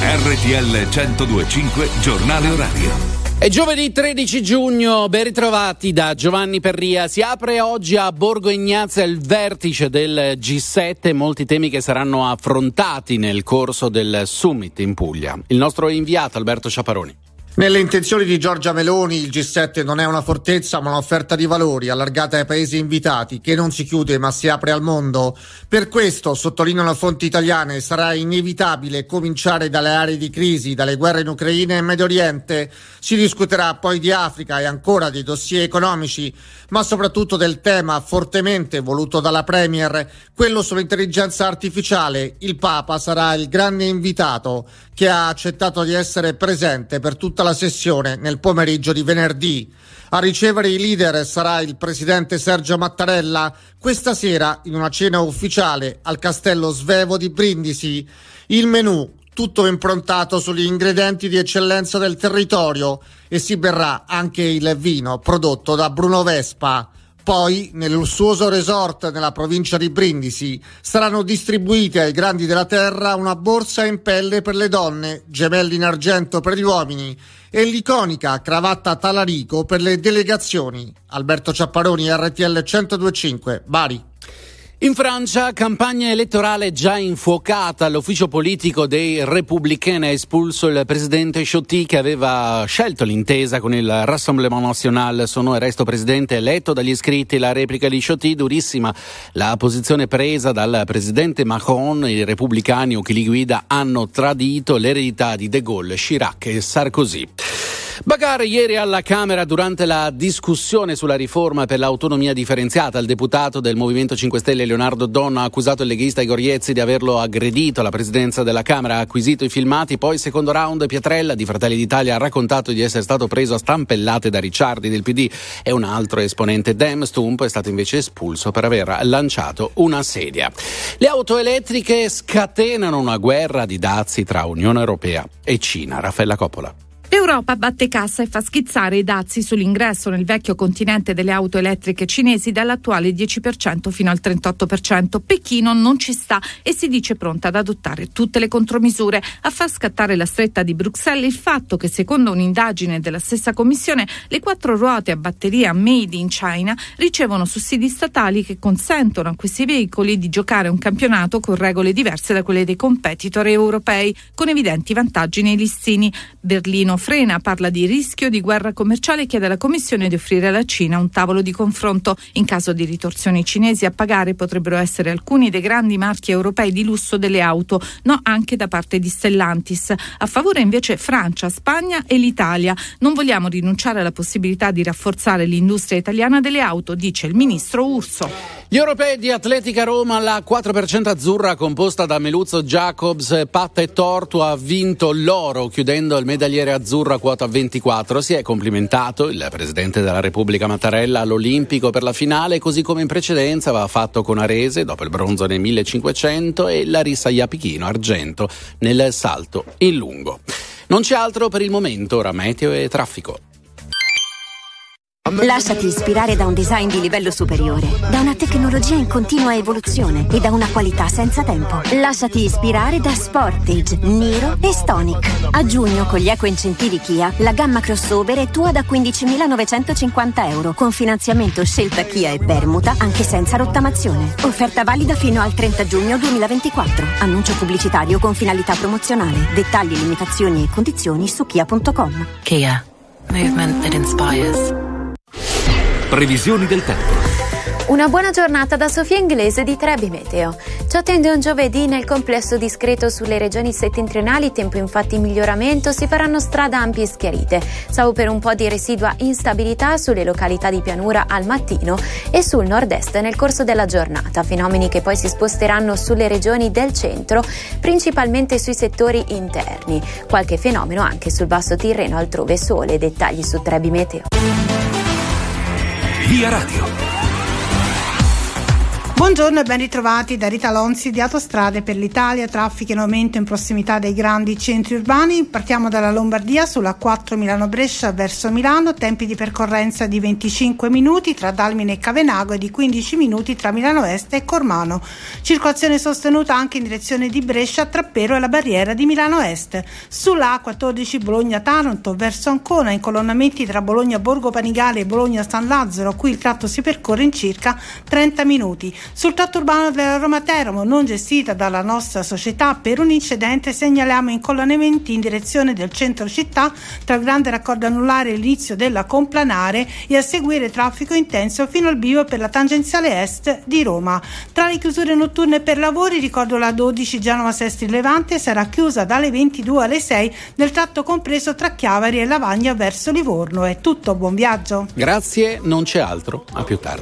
RTL 102.5 Giornale Orario. È giovedì 13 giugno, ben ritrovati da Giovanni Perria. Si apre oggi a Borgo Egnazia il vertice del G7, molti temi che saranno affrontati nel corso del summit in Puglia. Il nostro inviato Alberto Ciaparoni. Nelle intenzioni di Giorgia Meloni, il G7 non è una fortezza ma un'offerta di valori allargata ai paesi invitati, che non si chiude ma si apre al mondo. Per questo, sottolineano fonti italiane, sarà inevitabile cominciare dalle aree di crisi, dalle guerre in Ucraina e Medio Oriente. Si discuterà poi di Africa e ancora dei dossier economici, ma soprattutto del tema fortemente voluto dalla Premier, quello sull'intelligenza artificiale. Il Papa sarà il grande invitato, che ha accettato di essere presente per tutta la sessione nel pomeriggio di venerdì. A ricevere i leader sarà il presidente Sergio Mattarella, questa sera in una cena ufficiale al Castello Svevo di Brindisi. Il menù tutto improntato sugli ingredienti di eccellenza del territorio, e si berrà anche il vino prodotto da Bruno Vespa. Poi, nel lussuoso resort nella provincia di Brindisi, saranno distribuite ai grandi della terra una borsa in pelle per le donne, gemelli in argento per gli uomini e l'iconica cravatta Talarico per le delegazioni. Alberto Ciapparoni, RTL 102.5, Bari. In Francia, campagna elettorale già infuocata. L'ufficio politico dei Républicains ha espulso il presidente Ciotti, che aveva scelto l'intesa con il Rassemblement National. Sono il resto presidente eletto dagli iscritti. La replica di Ciotti, durissima la posizione presa dal presidente Macron. I repubblicani o chi li guida hanno tradito l'eredità di De Gaulle, Chirac e Sarkozy. Bagarre ieri alla Camera durante la discussione sulla riforma per l'autonomia differenziata. Il deputato del Movimento 5 Stelle Leonardo Donna ha accusato il leghista Igor Iezzi di averlo aggredito alla presidenza della Camera, ha acquisito i filmati. Poi, secondo round, Pietrella di Fratelli d'Italia ha raccontato di essere stato preso a stampellate da Ricciardi del PD, e un altro esponente Dem, Stump, è stato invece espulso per aver lanciato una sedia. Le auto elettriche scatenano una guerra di dazi tra Unione Europea e Cina. Raffaella Coppola. L'Europa batte cassa e fa schizzare i dazi sull'ingresso nel vecchio continente delle auto elettriche cinesi dall'attuale 10% fino al 38%. Pechino non ci sta e si dice pronta ad adottare tutte le contromisure. A far scattare la stretta di Bruxelles il fatto che, secondo un'indagine della stessa Commissione, le 4 ruote a batteria made in China ricevono sussidi statali che consentono a questi veicoli di giocare un campionato con regole diverse da quelle dei competitor europei, con evidenti vantaggi nei listini. Berlino frena, parla di rischio di guerra commerciale e chiede alla Commissione di offrire alla Cina un tavolo di confronto. In caso di ritorsioni cinesi, a pagare potrebbero essere alcuni dei grandi marchi europei di lusso delle auto, no anche da parte di Stellantis. A favore invece Francia, Spagna e l'Italia. Non vogliamo rinunciare alla possibilità di rafforzare l'industria italiana delle auto, dice il ministro Urso. Gli europei di Atletica Roma, la 4% azzurra composta da Meluzzo, Jacobs, Patta e Tortu ha vinto l'oro, chiudendo il medagliere azzurro a quota 24. Si è complimentato il presidente della Repubblica Mattarella all'Olimpico per la finale, così come in precedenza aveva fatto con Arese dopo il bronzo nel 1500 e Larissa Iapichino argento nel salto in lungo. Non c'è altro per il momento, ora meteo e traffico. Lasciati ispirare da un design di livello superiore, da una tecnologia in continua evoluzione e da una qualità senza tempo. Lasciati ispirare da Sportage, Niro e Stonic. A giugno, con gli eco-incentivi Kia, la gamma crossover è tua da €15.950, con finanziamento scelta Kia e permuta, anche senza rottamazione. Offerta valida fino al 30 giugno 2024. Annuncio pubblicitario con finalità promozionale. Dettagli, limitazioni e condizioni su kia.com. Kia. Movement that inspires. Previsioni del tempo. Una buona giornata da Sofia Inglese di Trebi Meteo. Ci attende un giovedì nel complesso discreto sulle regioni settentrionali, tempo infatti in miglioramento, si faranno strada ampie e schiarite, salvo per un po' di residua instabilità sulle località di pianura al mattino e sul nord-est nel corso della giornata, fenomeni che poi si sposteranno sulle regioni del centro, principalmente sui settori interni. Qualche fenomeno anche sul basso Tirreno, altrove sole. Dettagli su Trebi Meteo. Via Radio. Buongiorno e ben ritrovati da Rita Lonzi di Autostrade per l'Italia. Traffico in aumento in prossimità dei grandi centri urbani. Partiamo dalla Lombardia sulla 4 Milano-Brescia verso Milano, tempi di percorrenza di 25 minuti tra Dalmine e Cavenago e di 15 minuti tra Milano Est e Cormano. Circolazione sostenuta anche in direzione di Brescia tra Pero e la barriera di Milano Est. Sulla A14 Bologna-Taranto verso Ancona, incolonnamenti tra Bologna Borgo Panigale e Bologna San Lazzaro, qui il tratto si percorre in circa 30 minuti. Sul tratto urbano della Roma-Teramo, non gestita dalla nostra società per un incidente, segnaliamo incolonnamenti in direzione del centro città tra il grande raccordo anulare e l'inizio della Complanare e a seguire traffico intenso fino al bivio per la tangenziale est di Roma. Tra le chiusure notturne per lavori ricordo la 12 Genova-Sestri Levante sarà chiusa dalle 22 alle 6 nel tratto compreso tra Chiavari e Lavagna verso Livorno. È tutto, buon viaggio. Grazie, non c'è altro, a più tardi.